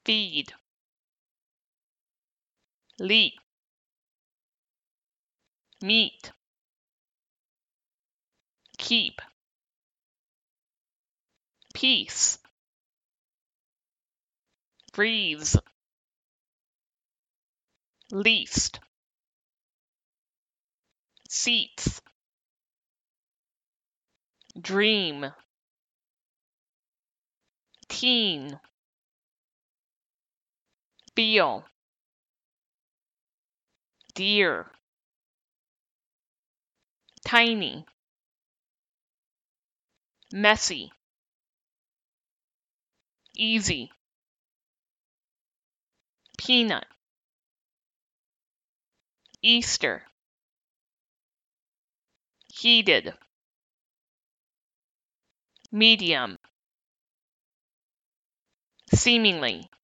feed, leap, meet, keep, peace, breathes, least, seats, dream, teen, feel, dear, tiny, messy, easy, peanut, Easter, heated, medium, seemingly,